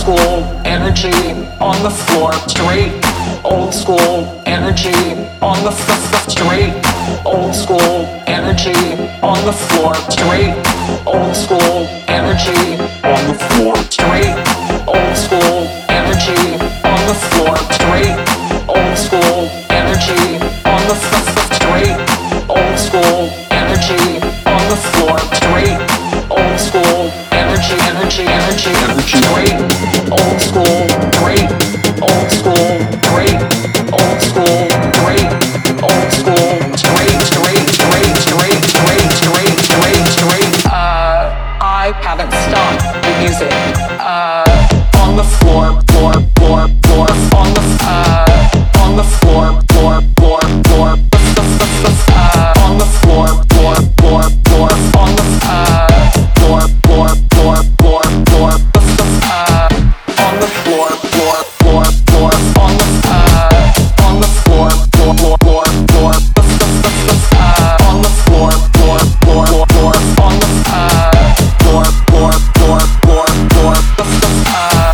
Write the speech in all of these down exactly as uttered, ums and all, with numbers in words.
school energy on the floor, straight. Old school energy on the f- straight. Old school energy on the floor, straight. Old school energy on the floor, straight. Old school energy on the floor, straight. Old school energy on the f- straight. Old school energy on the floor, straight. Old school energy, energy, energy, energy, straight. Old school, great. Old school, great. Old school, great. Old school, straight, straight, straight, straight, straight, straight, straight, straight. Uh, I haven't stopped the music. Uh, on the floor, floor, floor, floor, on the, uh, on the floor, floor, floor, floor, uh, on the floor, floor, floor, floor, on the, uh, floor, floor, floor, floor, floor, uh, on the floor, floor, floor, floor, on the, uh, on the floor, floor, floor, floor, floor, uh, on the floor, floor, floor, floor, on the, uh, floor, floor, floor, floor, floor, uh.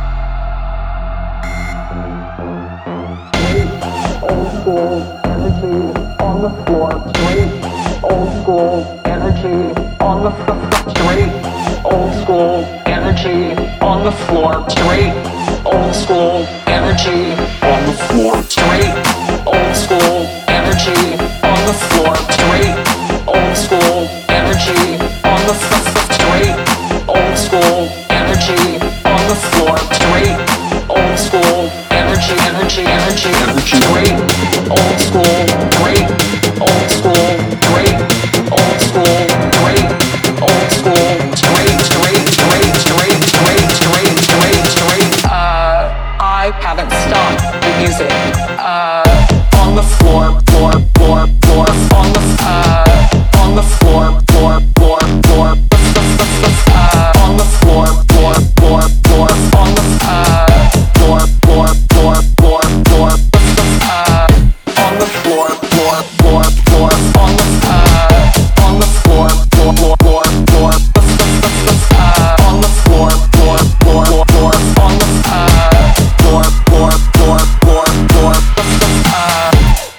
Old school energy on the floor, straight. Old school energy on the f- straight. Old school energy on the floor, straight. Old school energy on the floor, straight. Old school energy on the floor, straight. Old school energy on the f- straight. Old school energy on the floor, straight. Old school energy, energy, energy, energy, great. Old school, great. Old school, great. Old school, great. Old school, straight, straight, straight, straight, straight, straight, straight, straight. Uh, I haven't stopped the music. Uh, on the floor, floor, floor, floor, on the, uh, on the floor, floor, floor, floor, uh, on the floor, floor, floor, floor, on the, uh, floor, floor, floor, floor, floor, uh, on the floor, floor, floor, floor, on the, uh, on the floor, floor, floor, floor, floor, uh, on the floor, floor, floor, floor, floor, on the, uh, floor, floor, floor, floor, floor, uh.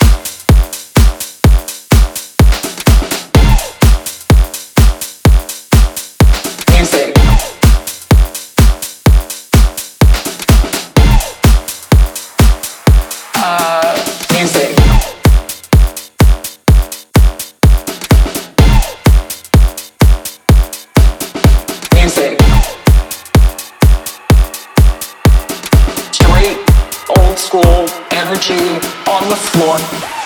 Music. Uh, music. Music. Straight, old school energy on the floor.